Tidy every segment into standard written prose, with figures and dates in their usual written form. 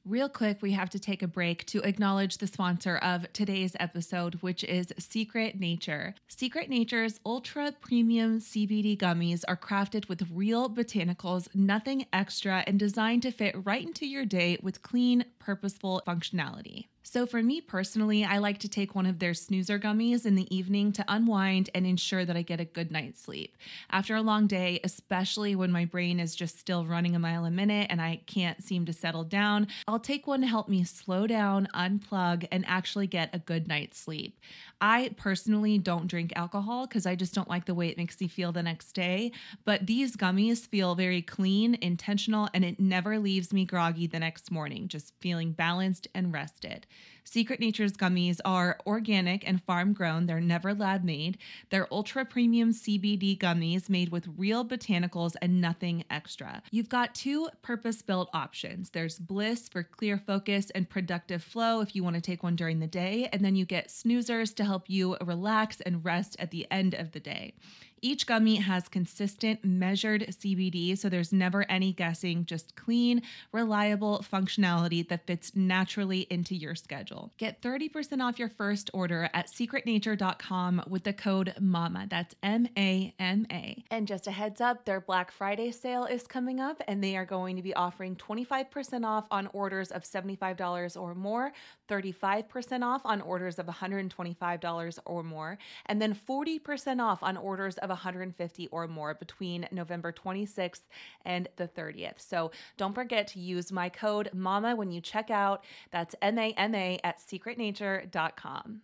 Real quick, we have to take a break to acknowledge the sponsor of today's episode, which is Secret Nature. Secret Nature's ultra premium CBD gummies are crafted with real botanicals, nothing extra, and designed to fit right into your day with clean, purposeful functionality. So for me personally, I like to take one of their snoozer gummies in the evening to unwind and ensure that I get a good night's sleep. After a long day, especially when my brain is just still running a mile a minute and I can't seem to settle down, I'll take one to help me slow down, unplug, and actually get a good night's sleep. I personally don't drink alcohol because I just don't like the way it makes me feel the next day, but these gummies feel very clean, intentional, and it never leaves me groggy the next morning, just feeling balanced and rested. Secret Nature's gummies are organic and farm grown. They're never lab made. They're ultra premium CBD gummies made with real botanicals and nothing extra. You've got two purpose-built options. There's Bliss for clear focus and productive flow if you want to take one during the day, and then you get snoozers to help you relax and rest at the end of the day. Each gummy has consistent, measured CBD, so there's never any guessing, just clean, reliable functionality that fits naturally into your schedule. Get 30% off your first order at secretnature.com with the code MAMA. That's MAMA. And just a heads up, their Black Friday sale is coming up, and they are going to be offering 25% off on orders of $75 or more, 35% off on orders of $125 or more, and then 40% off on orders of $150 or more between November 26th and the 30th. So don't forget to use my code MAMA when you check out. That's MAMA at secretnature.com.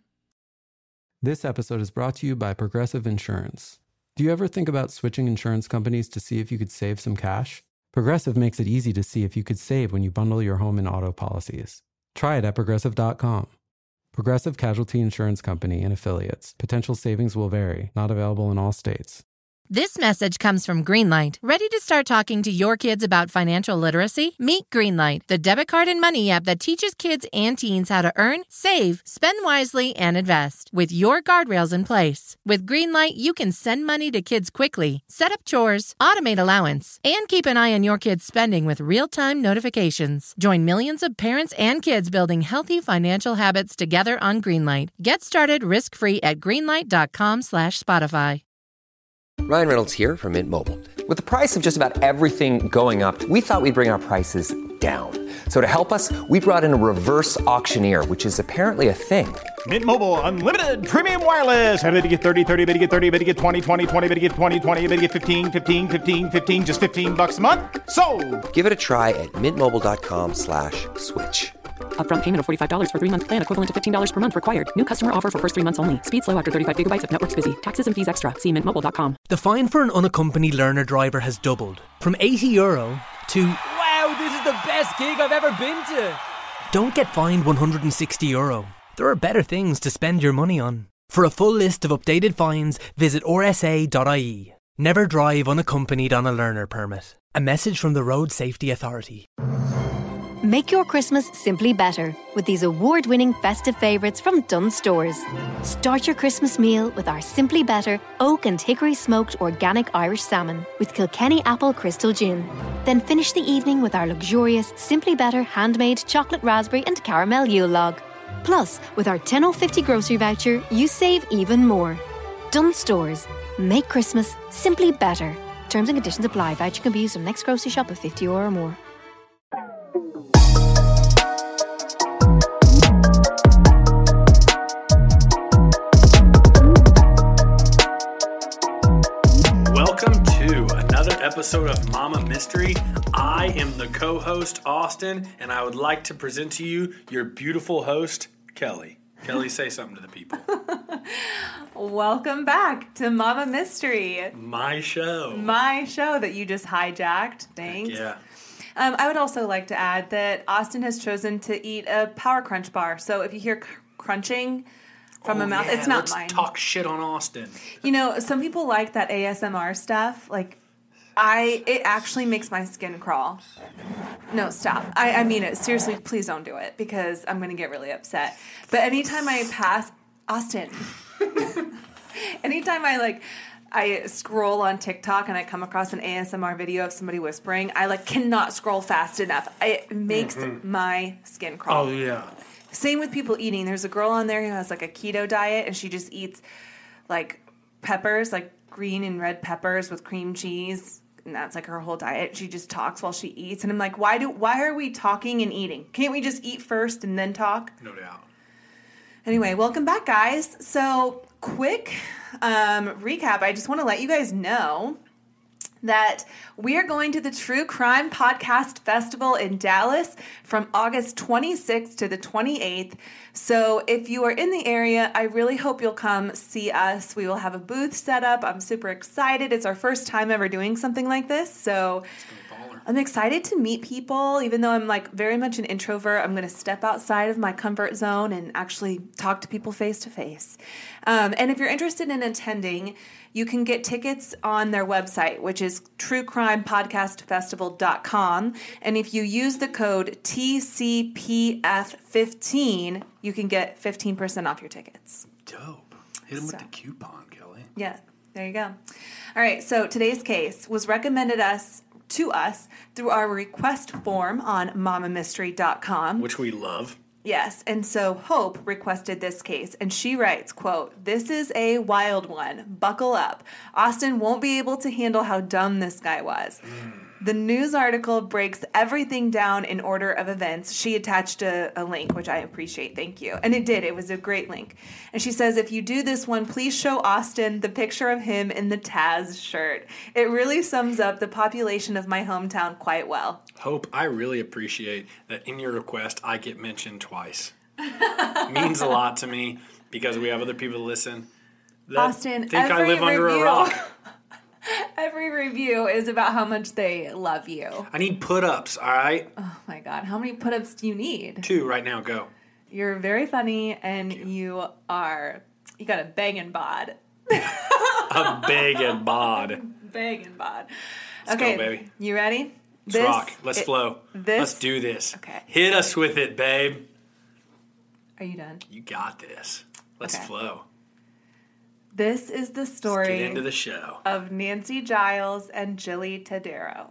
This episode is brought to you by Progressive Insurance. Do you ever think about switching insurance companies to see if you could save some cash? Progressive makes it easy to see if you could save when you bundle your home and auto policies. Try it at progressive.com. Progressive Casualty Insurance Company and Affiliates. Potential savings will vary. Not available in all states. This message comes from Greenlight. Ready to start talking to your kids about financial literacy? Meet Greenlight, the debit card and money app that teaches kids and teens how to earn, save, spend wisely, and invest with your guardrails in place. With Greenlight, you can send money to kids quickly, set up chores, automate allowance, and keep an eye on your kids' spending with real-time notifications. Join millions of parents and kids building healthy financial habits together on Greenlight. Get started risk-free at greenlight.com/Spotify. Ryan Reynolds here from Mint Mobile. With the price of just about everything going up, we thought we'd bring our prices down. So to help us, we brought in a reverse auctioneer, which is apparently a thing. Mint Mobile Unlimited Premium Wireless. How to get 30, 30, bit to get 30, bit to get 20, 20, 20, bit to get 20, 20, bit to get 15, 15, 15, 15, just $15 a month? Sold! Give it a try at mintmobile.com/switch. Upfront payment of $45 for 3-month plan, equivalent to $15 per month required. New customer offer for first 3 months only. Speed slow after 35 gigabytes if network's busy. Taxes and fees extra. See mintmobile.com. The fine for an unaccompanied learner driver has doubled from €80 to wow, this is the best gig I've ever been to. Don't get fined €160. There are better things to spend your money on. For a full list of updated fines, visit rsa.ie. Never drive unaccompanied on a learner permit. A message from the Road Safety Authority. Make your Christmas simply better with these award-winning festive favourites from Dunnes Stores. Start your Christmas meal with our Simply Better oak and hickory smoked organic Irish salmon with Kilkenny apple crystal gin. Then finish the evening with our luxurious Simply Better handmade chocolate raspberry and caramel Yule log. Plus, with our 10.50 grocery voucher, you save even more. Dunnes Stores. Make Christmas simply better. Terms and conditions apply. Voucher can be used on next grocery shop of €50 or more. Welcome to another episode of Mama Mystery. I am the co-host, Austin, and I would like to present to you your beautiful host, Kelly. Kelly, say something to the people. Welcome back to Mama Mystery. My show. My show that you just hijacked. Thanks. Heck yeah. I would also like to add that Austin has chosen to eat a Power Crunch bar. So if you hear crunching from a mouth, yeah, it's not let's mine. Talk shit on Austin. You know, some people like that ASMR stuff. Like, it actually makes my skin crawl. No, stop. I mean it. Seriously, please don't do it because I'm going to get really upset. But anytime I pass Austin, anytime I I scroll on TikTok and I come across an ASMR video of somebody whispering, I cannot scroll fast enough. It makes my skin crawl. Oh, yeah. Same with people eating. There's a girl on there who has a keto diet and she just eats peppers, green and red peppers with cream cheese. And that's her whole diet. She just talks while she eats. And I'm like, why are we talking and eating? Can't we just eat first and then talk? No doubt. Anyway, welcome back, guys. So, quick recap. I just want to let you guys know that we are going to the True Crime Podcast Festival in Dallas from August 26th to the 28th. So if you are in the area, I really hope you'll come see us. We will have a booth set up. I'm super excited. It's our first time ever doing something like this. So I'm excited to meet people. Even though I'm very much an introvert, I'm going to step outside of my comfort zone and actually talk to people face to face. And if you're interested in attending, you can get tickets on their website, which is truecrimepodcastfestival.com. And if you use the code TCPF15, you can get 15% off your tickets. Dope. Hit them with the coupon, Kelly. Yeah, there you go. All right, so today's case was recommended to us through our request form on mamamystery.com. Which we love. Yes, and so Hope requested this case, and she writes, quote, "This is a wild one. Buckle up. Austin won't be able to handle how dumb this guy was." The news article breaks everything down in order of events. She attached a link, which I appreciate. Thank you. And it did. It was a great link. And she says, if you do this one, please show Austin the picture of him in the Taz shirt. It really sums up the population of my hometown quite well. Hope, I really appreciate that in your request, I get mentioned twice. Means a lot to me because we have other people to listen that Austin, think I live under a rock. Every review is about how much they love you. I need put-ups, all right? Oh, my God. How many put-ups do you need? 2 right now. Go. You're very funny, and you got a banging bod. A banging bod. Banging bod. Let's go, baby. You ready? Let's rock. Let's flow. Let's do this. Okay. Hit us with it, babe. Are you done? You got this. Let's flow. This is the story Let's get into the show. Of Nancy Giles and Jilly Tadero.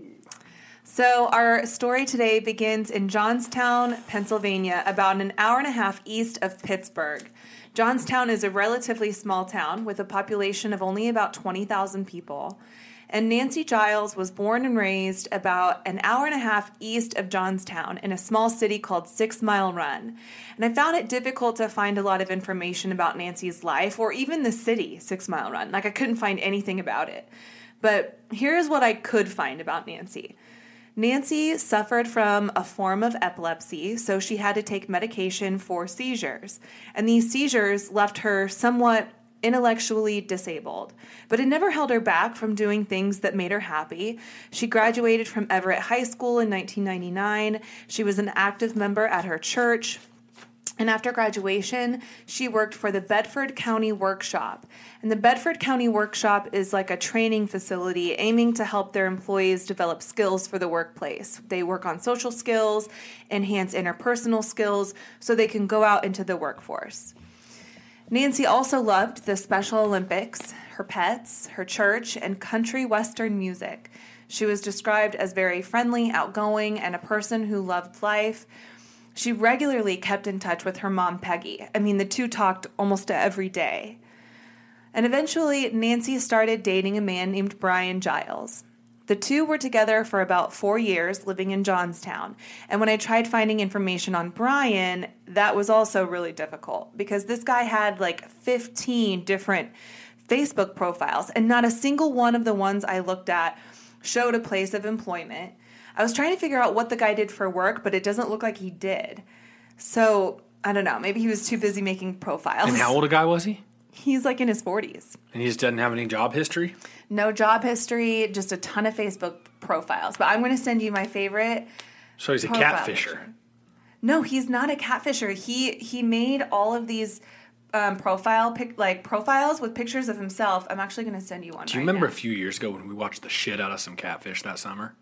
So our story today begins in Johnstown, Pennsylvania, about an hour and a half east of Pittsburgh. Johnstown is a relatively small town with a population of only about 20,000 people. And Nancy Giles was born and raised about an hour and a half east of Johnstown in a small city called 6 Mile Run. And I found it difficult to find a lot of information about Nancy's life or even the city, 6 Mile Run. I couldn't find anything about it. But here's what I could find about Nancy. Nancy suffered from a form of epilepsy, so she had to take medication for seizures. And these seizures left her somewhat intellectually disabled, but it never held her back from doing things that made her happy. She graduated from Everett High School in 1999. She was an active member at her church. And after graduation, she worked for the Bedford County Workshop. And the Bedford County Workshop is like a training facility aiming to help their employees develop skills for the workplace. They work on social skills, enhance interpersonal skills, so they can go out into the workforce. Nancy also loved the Special Olympics, her pets, her church, and country western music. She was described as very friendly, outgoing, and a person who loved life. She regularly kept in touch with her mom, Peggy. The two talked almost every day. And eventually, Nancy started dating a man named Brian Giles. The two were together for about 4 years, living in Johnstown. And when I tried finding information on Brian, that was also really difficult because this guy had 15 different Facebook profiles, and not a single one of the ones I looked at showed a place of employment. I was trying to figure out what the guy did for work, but it doesn't look like he did. So, I don't know. Maybe he was too busy making profiles. And how old a guy was he? He's in his 40s. And he just doesn't have any job history? No job history, just a ton of Facebook profiles. But I'm going to send you my favorite. So he's a catfisher. No, he's not a catfisher. He made all of these profiles with pictures of himself. I'm actually going to send you one. Do you remember a few years ago when we watched the shit out of some catfish that summer?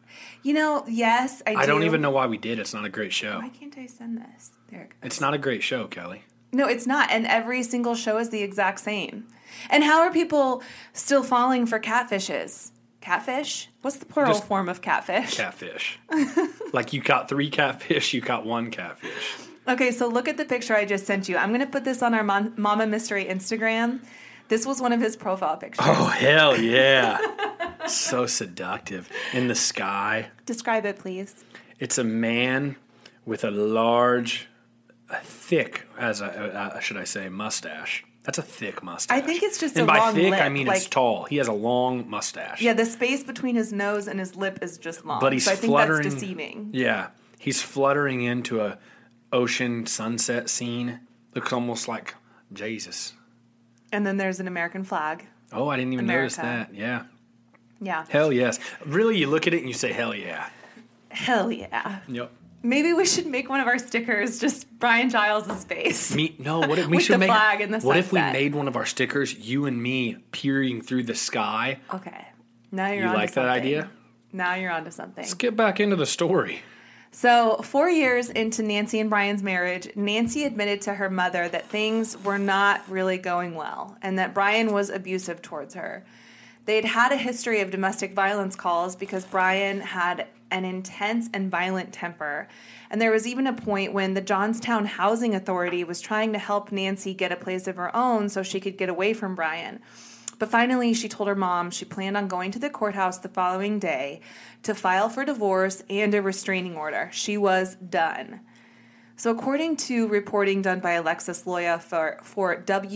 Yes, I do. I don't even know why we did. It's not a great show. Why can't I send this? There it goes. It's not a great show, Kelly. No, it's not. And every single show is the exact same. And how are people still falling for catfishes? Catfish? What's the plural form of catfish? Catfish. Like you caught 3 catfish, you caught 1 catfish. Okay, so look at the picture I just sent you. I'm going to put this on our Mama Mystery Instagram. This was one of his profile pictures. Oh, hell yeah. So seductive. In the sky. Describe it, please. It's a man with a large, thick, should I say, mustache. That's a thick mustache. I think it's just and a long lip. And by thick, I mean it's tall. He has a long mustache. Yeah, the space between his nose and his lip is just long. But he's so I think fluttering. That's deceiving. Yeah. He's fluttering into a ocean sunset scene. Looks almost like Jesus. And then there's an American flag. Oh, I didn't even notice that. Yeah. Yeah. Hell yes. Really, you look at it and you say, hell yeah. Hell yeah. Yep. Maybe we should make one of our stickers just Brian Giles' face. What if we with should the make? Flag and the what if we sunset. made one of our stickers? You and me peering through the sky. Okay, now you're you onto like something. that idea? Now you're onto something. Let's get back into the story. So 4 years into Nancy and Brian's marriage, Nancy admitted to her mother that things were not really going well and that Brian was abusive towards her. They'd had a history of domestic violence calls because Brian had an intense and violent temper. And there was even a point when the Johnstown Housing Authority was trying to help Nancy get a place of her own so she could get away from Brian. But finally, she told her mom she planned on going to the courthouse the following day to file for divorce and a restraining order. She was done. So according to reporting done by Alexis Loya for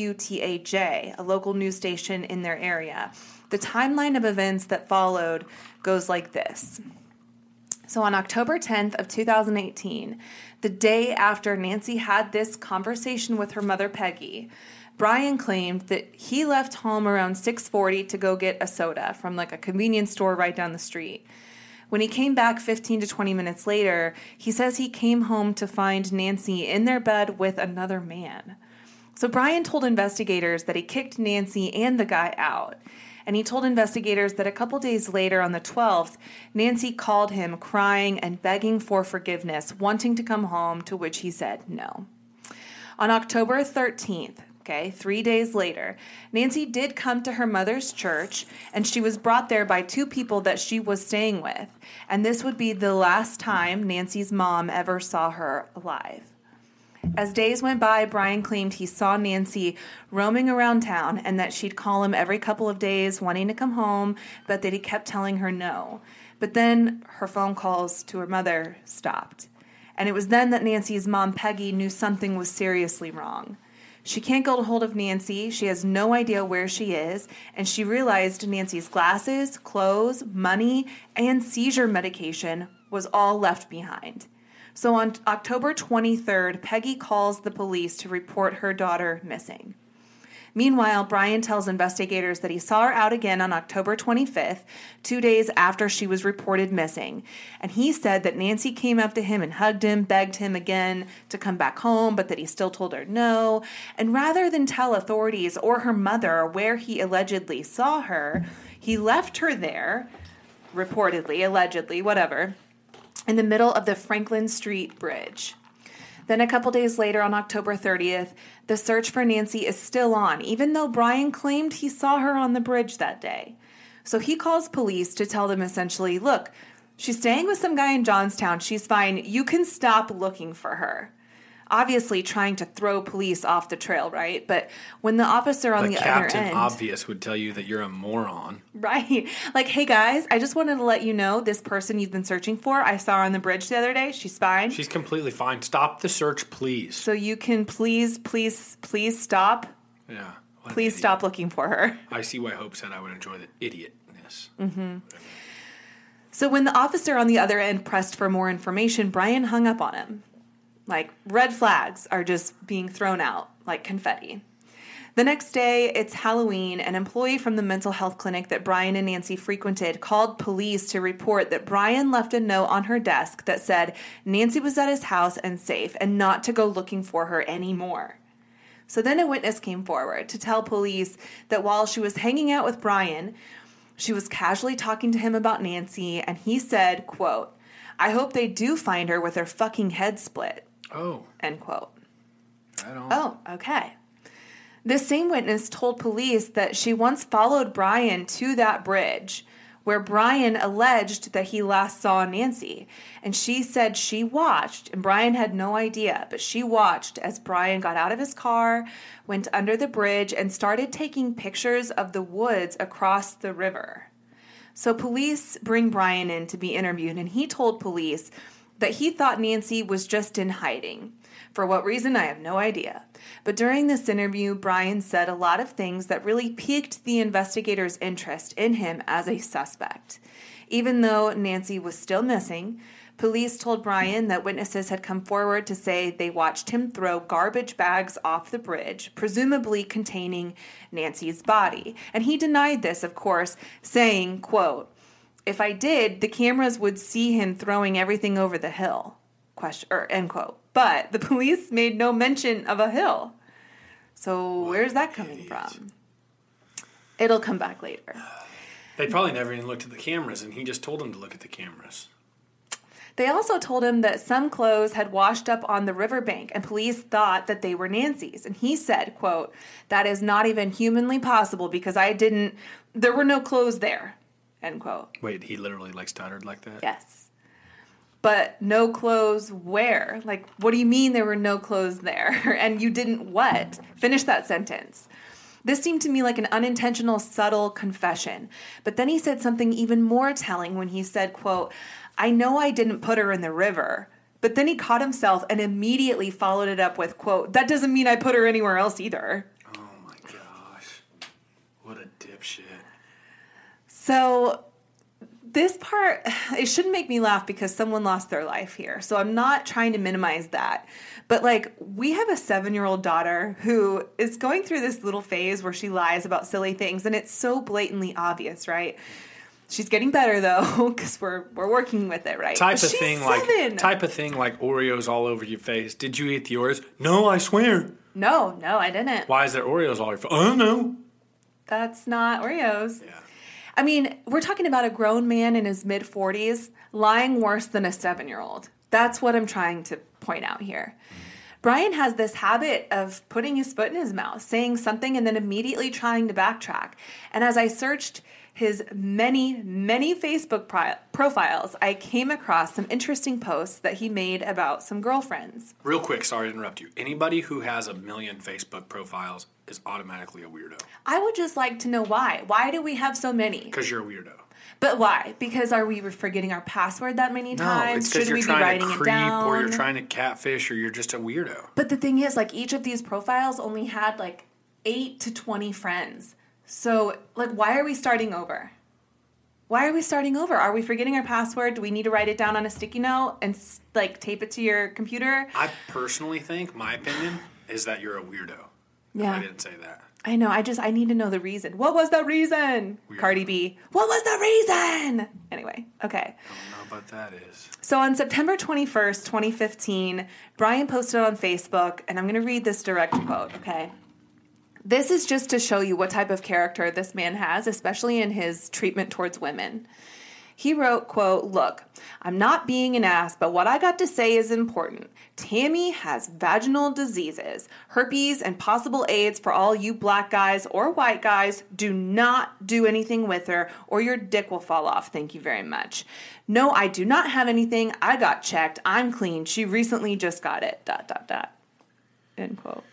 WTAJ, a local news station in their area, the timeline of events that followed goes like this. So on October 10th of 2018, the day after Nancy had this conversation with her mother, Peggy, Brian claimed that he left home around 6:40 to go get a soda from like a convenience store right down the street. When he came back 15 to 20 minutes later, he says he came home to find Nancy in their bed with another man. So Brian told investigators that he kicked Nancy and the guy out. And he told investigators that a couple days later on the 12th, Nancy called him crying and begging for forgiveness, wanting to come home, to which he said no. On October 13th, 3 days later, Nancy did come to her mother's church, and she was brought there by 2 people that she was staying with. And this would be the last time Nancy's mom ever saw her alive. As days went by, Brian claimed he saw Nancy roaming around town and that she'd call him every couple of days wanting to come home, but that he kept telling her no. But then her phone calls to her mother stopped. And it was then that Nancy's mom, Peggy, knew something was seriously wrong. She can't get a hold of Nancy, she has no idea where she is, and she realized Nancy's glasses, clothes, money, and seizure medication was all left behind. So on October 23rd, Peggy calls the police to report her daughter missing. Meanwhile, Brian tells investigators that he saw her out again on October 25th, 2 days after she was reported missing. And he said that Nancy came up to him and hugged him, begged him again to come back home, but that he still told her no. And rather than tell authorities or her mother where he allegedly saw her, he left her there, reportedly, allegedly, whatever, in the middle of the Franklin Street Bridge. Then a couple days later, on October 30th, the search for Nancy is still on, even though Brian claimed he saw her on the bridge that day. So he calls police to tell them essentially, look, she's staying with some guy in Johnstown. She's fine. You can stop looking for her. Obviously trying to throw police off the trail, right? But when the officer on the other end... Captain Obvious would tell you that you're a moron. Right. Like, hey guys, I just wanted to let you know this person you've been searching for, I saw her on the bridge the other day. She's fine. She's completely fine. Stop the search, please. So you can please stop? Yeah. Please stop looking for her. I see why Hope said I would enjoy the idiotness. Mm-hmm. So when the officer on the other end pressed for more information, Brian hung up on him. Like, red flags are just being thrown out like confetti. The next day, it's Halloween. An employee from the mental health clinic that Brian and Nancy frequented called police to report that Brian left a note on her desk that said Nancy was at his house and safe and not to go looking for her anymore. So then a witness came forward to tell police that while she was hanging out with Brian, she was casually talking to him about Nancy, and he said, quote, "I hope they do find her with her fucking head split." Oh. End quote. Right on. Oh, okay. This same witness told police that she once followed Brian to that bridge where Brian alleged that he last saw Nancy. And she said she watched, and Brian had no idea, but she watched as Brian got out of his car, went under the bridge, and started taking pictures of the woods across the river. So police bring Brian in to be interviewed, and he told police that he thought Nancy was just in hiding. For what reason, I have no idea. But during this interview, Brian said a lot of things that really piqued the investigators' interest in him as a suspect. Even though Nancy was still missing, police told Brian that witnesses had come forward to say they watched him throw garbage bags off the bridge, presumably containing Nancy's body. And he denied this, of course, saying, quote, "If I did, the cameras would see him throwing everything over the hill." End quote. But the police made no mention of a hill. So where's that coming from? It'll come back later. They probably never even looked at the cameras, and he just told them to look at the cameras. They also told him that some clothes had washed up on the riverbank, and police thought that they were Nancy's. And he said, quote, "That is not even humanly possible because there were no clothes there," end quote. Wait, he literally stuttered like that? Yes. But no clothes where? Like, what do you mean there were no clothes there? And you didn't what? Finish that sentence. This seemed to me like an unintentional, subtle confession. But then he said something even more telling when he said, quote, "I know I didn't put her in the river." But then he caught himself and immediately followed it up with, quote, "That doesn't mean I put her anywhere else either." Oh my gosh. What a dipshit. So this part, it shouldn't make me laugh because someone lost their life here. So I'm not trying to minimize that. But we have a 7-year-old daughter who is going through this little phase where she lies about silly things. And it's so blatantly obvious, right? She's getting better though, because we're working with it, right? Type of thing like Oreos all over your face. Did you eat the Oreos? No, I swear. No, I didn't. Why is there Oreos all over your face? I don't know. That's not Oreos. Yeah. I mean, we're talking about a grown man in his mid-40s lying worse than a 7-year-old. That's what I'm trying to point out here. Brian has this habit of putting his foot in his mouth, saying something, and then immediately trying to backtrack. And as I searched his many, many Facebook profiles, I came across some interesting posts that he made about some girlfriends. Real quick, sorry to interrupt you. Anybody who has 1 million Facebook profiles is automatically a weirdo. I would just like to know why. Why do we have so many? Because you're a weirdo. But why? Because are we forgetting our password that many times? No, it's because you're trying to creep or you're trying to catfish or you're just a weirdo. But the thing is, each of these profiles only had 8 to 20 friends. So, why are we starting over? Why are we starting over? Are we forgetting our password? Do we need to write it down on a sticky note and, tape it to your computer? I personally think, my opinion, is that you're a weirdo. Yeah. I didn't say that. I know. I need to know the reason. What was the reason? Weirdo. Cardi B. What was the reason? Anyway, okay. I don't know what that is. So on September 21st, 2015, Brian posted on Facebook, and I'm going to read this direct quote, okay? This is just to show you what type of character this man has, especially in his treatment towards women. He wrote, quote, "Look, I'm not being an ass, but what I got to say is important. Tammy has vaginal diseases, herpes, and possible AIDS for all you black guys or white guys. Do not do anything with her or your dick will fall off. Thank you very much. No, I do not have anything. I got checked. I'm clean. She recently just got it. ... End quote.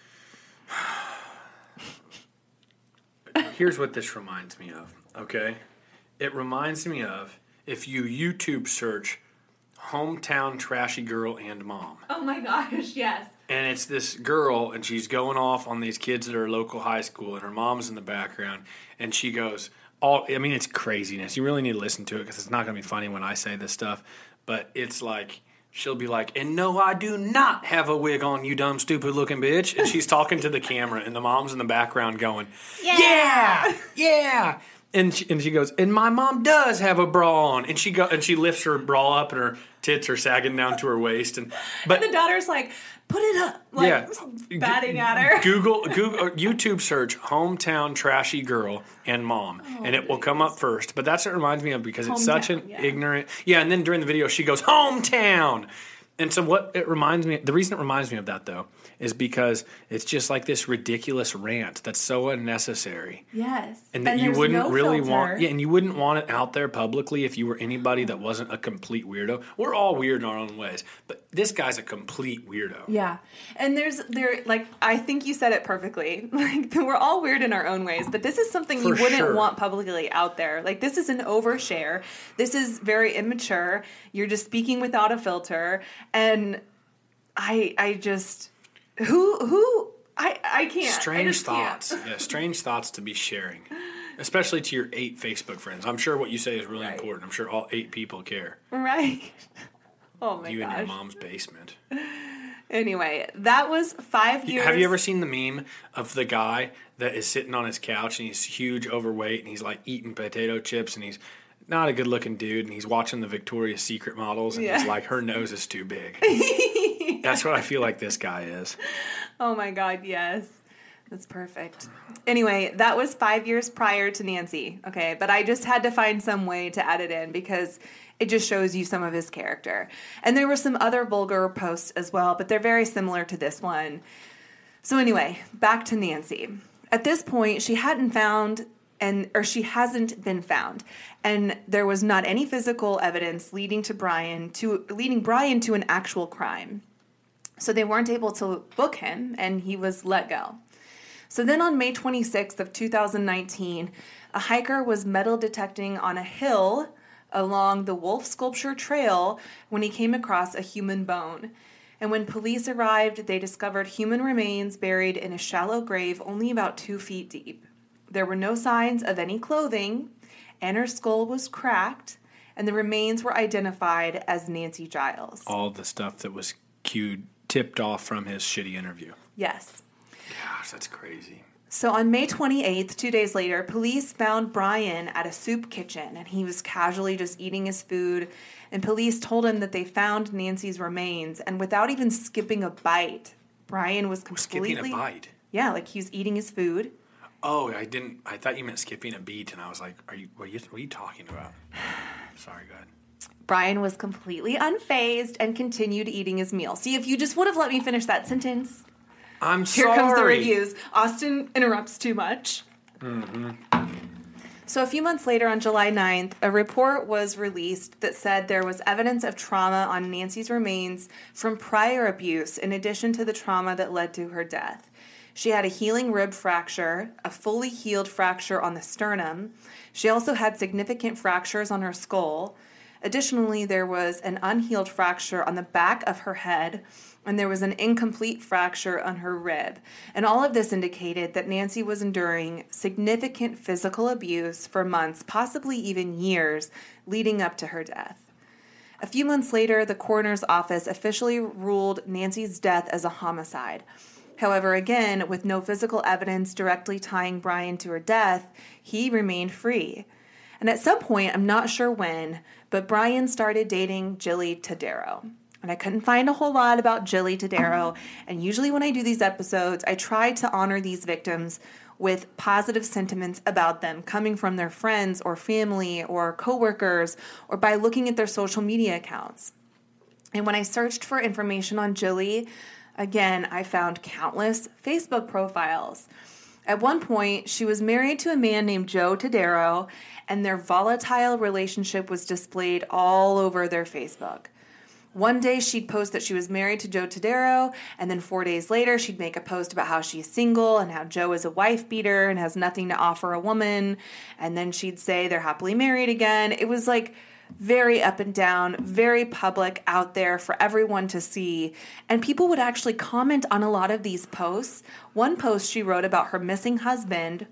Here's what this reminds me of, okay? It reminds me of if you YouTube search hometown trashy girl and mom. Oh my gosh, yes. And it's this girl, and she's going off on these kids at her local high school, and her mom's in the background, and she goes, it's craziness. You really need to listen to it because it's not going to be funny when I say this stuff, but it's she'll be like, "And no, I do not have a wig on, you dumb, stupid-looking bitch." And she's talking to the camera, and the mom's in the background going, Yeah! And she goes, "And my mom does have a bra on." And she lifts her bra up, and her tits are sagging down to her waist. And the daughter's like, "Put it up," batting at her. Google YouTube search hometown trashy girl and mom, and it will come up first. But that's what it reminds me of because it's such an ignorant. Yeah, and then during the video she goes hometown, And so what it reminds me, the reason it reminds me of that though, is because it's just like this ridiculous rant that's so unnecessary. Yes. And that you wouldn't really want, and you wouldn't want it out there publicly if you were anybody that wasn't a complete weirdo. We're all weird in our own ways, but this guy's a complete weirdo. Yeah. And like, I think you said it perfectly. Like, we're all weird in our own ways, but this is something you wouldn't want publicly out there. Like, this is an overshare. This is very immature. You're just speaking without a filter. And I just, I can't. Strange thoughts. Yeah, strange thoughts to be sharing, especially to your 8 Facebook friends. I'm sure what you say is really important. I'm sure all 8 people care. Right. Oh my gosh. You in your mom's basement. Anyway, that was 5 years. Have you ever seen the meme of the guy that is sitting on his couch and he's huge, overweight, and he's like eating potato chips, and he's not a good-looking dude, and he's watching the Victoria's Secret models, and he's like, her nose is too big. That's what I feel like this guy is. Oh my God, yes. That's perfect. Anyway, that was 5 years prior to Nancy, okay? But I just had to find some way to add it in because it just shows you some of his character. And there were some other vulgar posts as well, but they're very similar to this one. So anyway, back to Nancy. At this point, she hasn't been found, and there was not any physical evidence leading Brian to an actual crime. So they weren't able to book him, and he was let go. So then on May 26th of 2019, a hiker was metal detecting on a hill along the Wolf Sculpture Trail when he came across a human bone. And when police arrived, they discovered human remains buried in a shallow grave only about 2 feet deep. There were no signs of any clothing, and her skull was cracked, and the remains were identified as Nancy Giles. All the stuff that was tipped off from his shitty interview. Yes. Gosh, that's crazy. So on May 28th, 2 days later, police found Brian at a soup kitchen, and he was casually just eating his food, and police told him that they found Nancy's remains, and without even skipping a bite, Brian was completely... Skipping a bite? Yeah, like he was eating his food. Oh, I thought you meant skipping a beat, and I was like, what are you talking about? Sorry, go ahead. Brian was completely unfazed and continued eating his meal. See, if you just would have let me finish that sentence. I'm sorry. Here comes the reviews. Austin interrupts too much. Mm-hmm. So a few months later, on July 9th, a report was released that said there was evidence of trauma on Nancy's remains from prior abuse, in addition to the trauma that led to her death. She had a healing rib fracture, a fully healed fracture on the sternum. She also had significant fractures on her skull. Additionally, there was an unhealed fracture on the back of her head, and there was an incomplete fracture on her rib. And all of this indicated that Nancy was enduring significant physical abuse for months, possibly even years, leading up to her death. A few months later, the coroner's office officially ruled Nancy's death as a homicide. However, again, with no physical evidence directly tying Brian to her death, he remained free. And at some point, I'm not sure when, but Brian started dating Jilly Tadero. And I couldn't find a whole lot about Jilly Tadero. And usually when I do these episodes, I try to honor these victims with positive sentiments about them coming from their friends or family or coworkers or by looking at their social media accounts. And when I searched for information on Jilly, again, I found countless Facebook profiles. At one point, she was married to a man named Joe Tadero, and their volatile relationship was displayed all over their Facebook. One day, she'd post that she was married to Joe Tadero, and then 4 days later, she'd make a post about how she's single and how Joe is a wife beater and has nothing to offer a woman, and then she'd say they're happily married again. It was like very up and down, very public out there for everyone to see. And people would actually comment on a lot of these posts. One post she wrote about missing her husband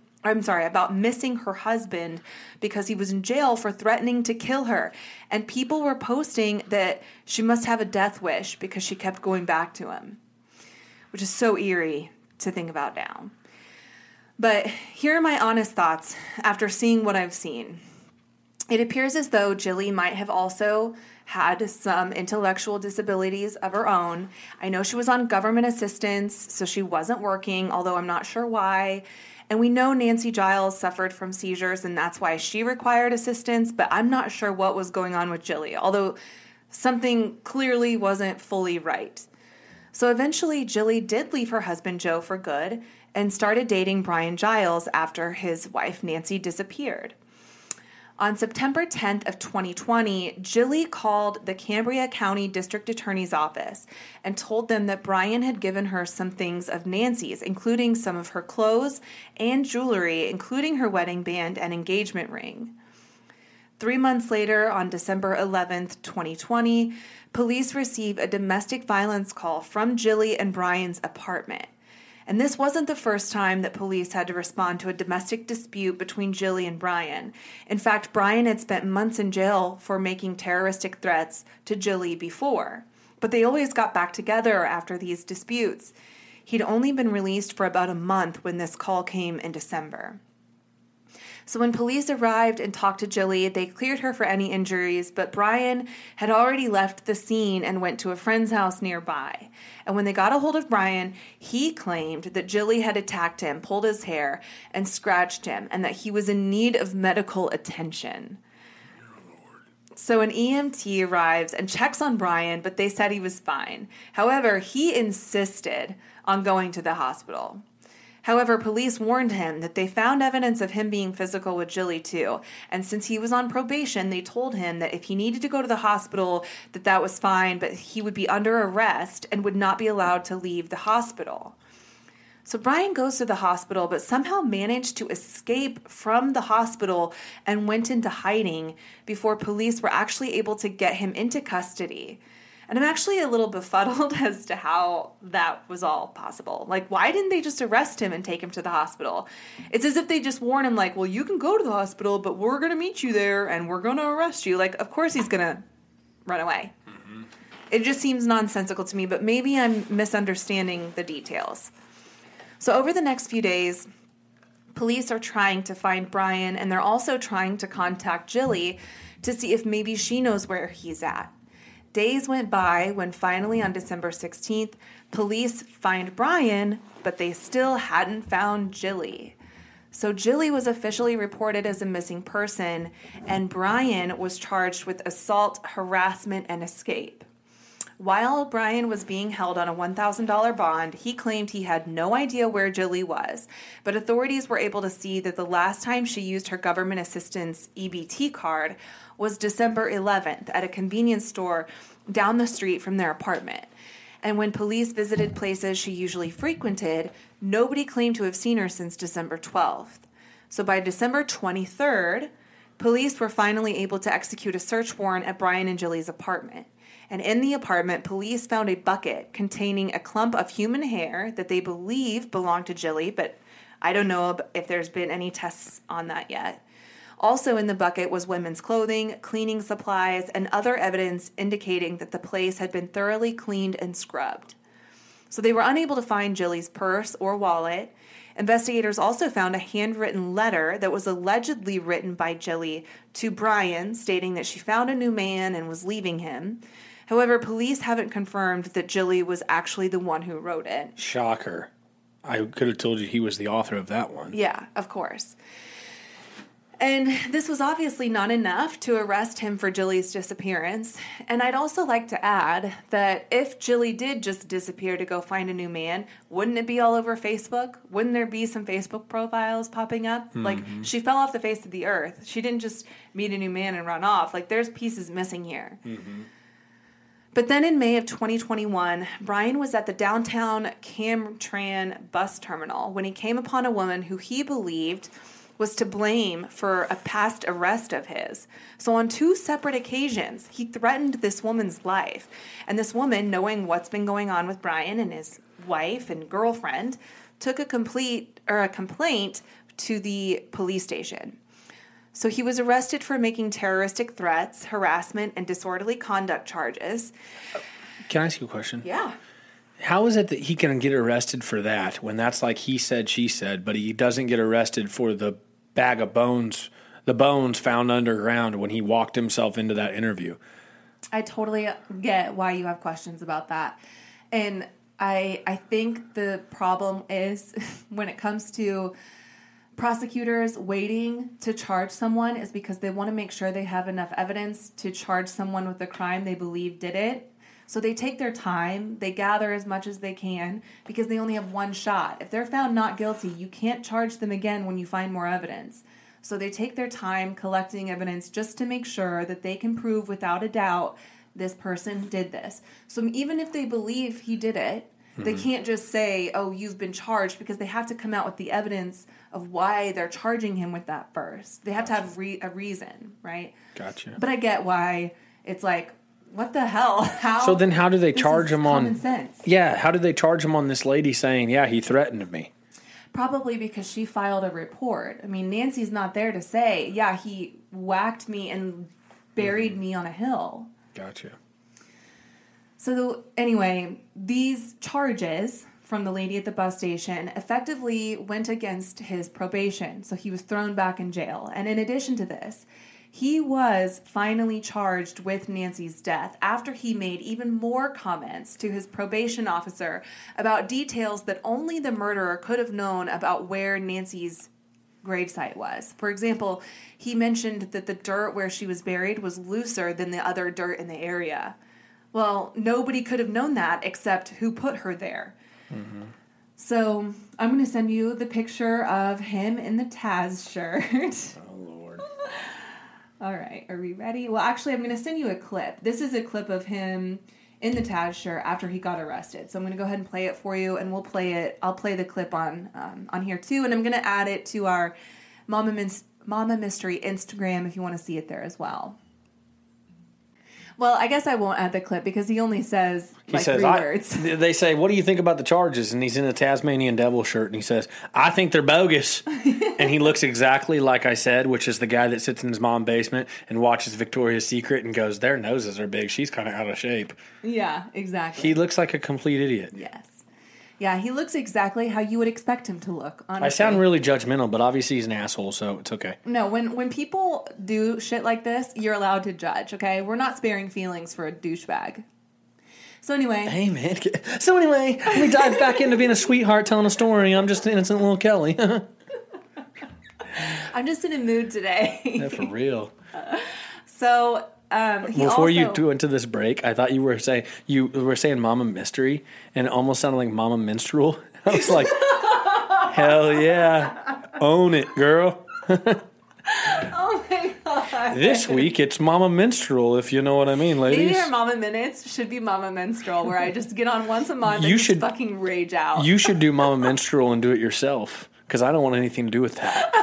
because he was in jail for threatening to kill her. And people were posting that she must have a death wish because she kept going back to him, which is so eerie to think about now. But here are my honest thoughts after seeing what I've seen. It appears as though Jilly might have also had some intellectual disabilities of her own. I know she was on government assistance, so she wasn't working, although I'm not sure why. And we know Nancy Giles suffered from seizures, and that's why she required assistance, but I'm not sure what was going on with Jilly. Although Something clearly wasn't fully right. So eventually, Jilly did leave her husband Joe for good and started dating Brian Giles after his wife Nancy disappeared. On September 10th of 2020, Jilly called the Cambria County District Attorney's Office and told them that Brian had given her some things of Nancy's, including some of her clothes and jewelry, including her wedding band and engagement ring. 3 months later, on December 11th, 2020, police received a domestic violence call from Jilly and Brian's apartment. And this wasn't the first time that police had to respond to a domestic dispute between Jilly and Brian. In fact, Brian had spent months in jail for making terroristic threats to Jilly before. But they always got back together after these disputes. He'd only been released for about a month when this call came in December. So when police arrived and talked to Jilly, they cleared her for any injuries, but Brian had already left the scene and went to a friend's house nearby. And when they got a hold of Brian, he claimed that Jilly had attacked him, pulled his hair, and scratched him, and that he was in need of medical attention. So an EMT arrives and checks on Brian, but they said he was fine. However, he insisted on going to the hospital. However, police warned him that they found evidence of him being physical with Jilly too. And since he was on probation, they told him that if he needed to go to the hospital, that was fine, but he would be under arrest and would not be allowed to leave the hospital. So Brian goes to the hospital, but somehow managed to escape from the hospital and went into hiding before police were actually able to get him into custody. And I'm actually a little befuddled as to how that was all possible. Like, why didn't they just arrest him and take him to the hospital? It's as if they just warn him, like, well, you can go to the hospital, but we're going to meet you there and we're going to arrest you. Like, of course he's going to run away. Mm-hmm. It just seems nonsensical to me, but maybe I'm misunderstanding the details. So over the next few days, police are trying to find Brian, and they're also trying to contact Jilly to see if maybe she knows where he's at. Days went by when finally on December 16th, police find Brian, but they still hadn't found Jilly. So Jilly was officially reported as a missing person, and Brian was charged with assault, harassment, and escape. While Brian was being held on a $1,000 bond, he claimed he had no idea where Jilly was, but authorities were able to see that the last time she used her government assistance EBT card was December 11th at a convenience store down the street from their apartment. And when police visited places she usually frequented, nobody claimed to have seen her since December 12th. So by December 23rd, police were finally able to execute a search warrant at Brian and Jilly's apartment. And in the apartment, police found a bucket containing a clump of human hair that they believe belonged to Jilly, but I don't know if there's been any tests on that yet. Also in the bucket was women's clothing, cleaning supplies, and other evidence indicating that the place had been thoroughly cleaned and scrubbed. So they were unable to find Jilly's purse or wallet. Investigators also found a handwritten letter that was allegedly written by Jilly to Brian, stating that she found a new man and was leaving him. However, police haven't confirmed that Jilly was actually the one who wrote it. Shocker. I could have told you he was the author of that one. Yeah, of course. And this was obviously not enough to arrest him for Jilly's disappearance. And I'd also like to add that if Jilly did just disappear to go find a new man, wouldn't it be all over Facebook? Wouldn't there be some Facebook profiles popping up? Mm-hmm. Like, she fell off the face of the earth. She didn't just meet a new man and run off. Like, there's pieces missing here. Mm-hmm. But then in May of 2021, Brian was at the downtown Camtran bus terminal when he came upon a woman who he believed was to blame for a past arrest of his. So on 2 separate occasions, he threatened this woman's life. And this woman, knowing what's been going on with Brian and his wife and girlfriend, took a complaint to the police station. So he was arrested for making terroristic threats, harassment, and disorderly conduct charges. Can I ask you a question? Yeah. How is it that he can get arrested for that when that's like he said, she said, but he doesn't get arrested for the bag of bones, the bones found underground when he walked himself into that interview? I totally get why you have questions about that. And I think the problem is when it comes to prosecutors waiting to charge someone is because they want to make sure they have enough evidence to charge someone with a crime they believe did it. So they take their time, they gather as much as they can because they only have one shot. If they're found not guilty, you can't charge them again when you find more evidence. So they take their time collecting evidence just to make sure that they can prove without a doubt this person did this. So even if they believe he did it, they can't just say, oh, you've been charged, because they have to come out with the evidence of why they're charging him with that first. They have to have a reason, right? Gotcha. But I get why it's like, what the hell? How? So then how do they charge him on... common sense. Yeah, how do they charge him on this lady saying, yeah, he threatened me? Probably because she filed a report. I mean, Nancy's not there to say, yeah, he whacked me and buried me on a hill. Gotcha. So anyway, these charges from the lady at the bus station effectively went against his probation. So he was thrown back in jail. And in addition to this, he was finally charged with Nancy's death after he made even more comments to his probation officer about details that only the murderer could have known about where Nancy's gravesite was. For example, he mentioned that the dirt where she was buried was looser than the other dirt in the area. Well, nobody could have known that except who put her there. Mm-hmm. So I'm going to send you the picture of him in the Taz shirt. Oh, Lord. All right. Are we ready? Well, actually, I'm going to send you a clip. This is a clip of him in the Taz shirt after he got arrested. So I'm going to go ahead and play it for you, and we'll play it. I'll play the clip on here, too, and I'm going to add it to our Mama Mystery Instagram if you want to see it there as well. Well, I guess I won't add the clip because he only says like 3 words. They say, what do you think about the charges? And he's in a Tasmanian Devil shirt, and he says, I think they're bogus. And he looks exactly like I said, which is the guy that sits in his mom's basement and watches Victoria's Secret and goes, their noses are big. She's kind of out of shape. Yeah, exactly. He looks like a complete idiot. Yes. Yeah, he looks exactly how you would expect him to look, honestly. I sound really judgmental, but obviously he's an asshole, so it's okay. No, when people do shit like this, you're allowed to judge, okay? We're not sparing feelings for a douchebag. So anyway. Hey, man. So anyway, let me dive back into being a sweetheart telling a story. I'm just innocent little Kelly. I'm just in a mood today. Yeah, for real. So... Before you went to this break, I thought you were saying Mama Mystery, and it almost sounded like Mama Minstrel. I was like, hell yeah, own it, girl. Oh my god! This week it's Mama Minstrel, if you know what I mean, ladies. Maybe our Mama Minutes should be Mama Minstrel, where I just get on once a month and just fucking rage out. You should do Mama Minstrel and do it yourself, because I don't want anything to do with that.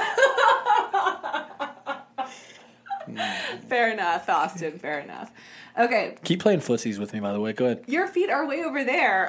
Fair enough, Austin. Fair enough. Okay. Keep playing footsies with me, by the way. Go ahead. Your feet are way over there.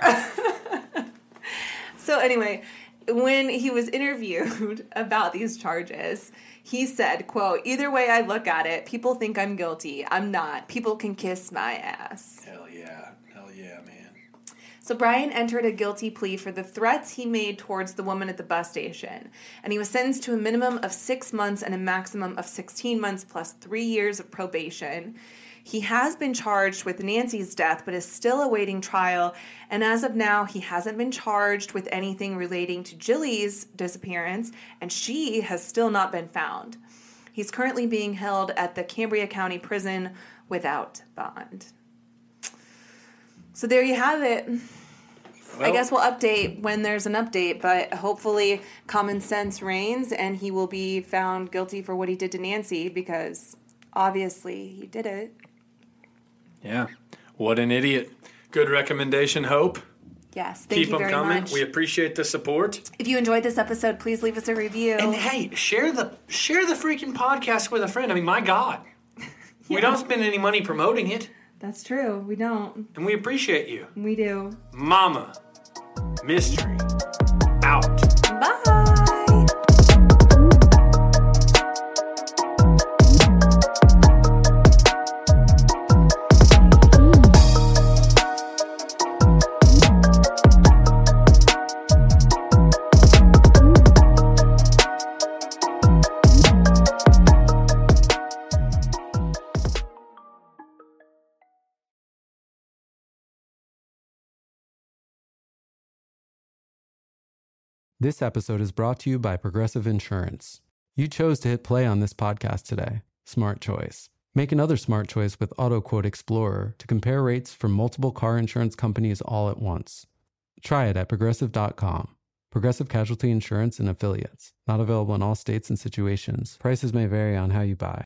So anyway, when he was interviewed about these charges, he said, quote, either way I look at it, people think I'm guilty. I'm not. People can kiss my ass. Hell yeah. Hell yeah, man. So Brian entered a guilty plea for the threats he made towards the woman at the bus station, and he was sentenced to a minimum of 6 months and a maximum of 16 months plus 3 years of probation. He has been charged with Nancy's death, but is still awaiting trial, and as of now, he hasn't been charged with anything relating to Jilly's disappearance, and she has still not been found. He's currently being held at the Cambria County Prison without bond. So there you have it. Well, I guess we'll update when there's an update, but hopefully common sense reigns and he will be found guilty for what he did to Nancy because obviously he did it. Yeah. What an idiot. Good recommendation, Hope. Yes, thank you very much. Keep them coming. We appreciate the support. If you enjoyed this episode, please leave us a review. And hey, share the freaking podcast with a friend. I mean, my God. Yeah. We don't spend any money promoting it. That's true. We don't. And we appreciate you. We do. Mama Mystery out. Bye. This episode is brought to you by Progressive Insurance. You chose to hit play on this podcast today. Smart choice. Make another smart choice with AutoQuote Explorer to compare rates from multiple car insurance companies all at once. Try it at Progressive.com. Progressive Casualty Insurance and Affiliates. Not available in all states and situations. Prices may vary on how you buy.